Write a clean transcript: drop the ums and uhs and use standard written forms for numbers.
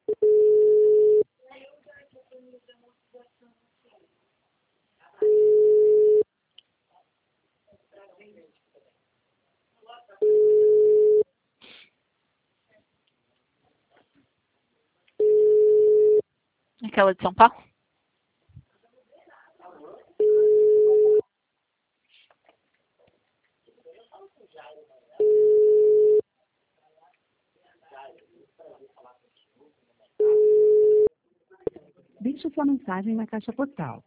Aquela de São Paulo? Deixe sua mensagem na caixa postal.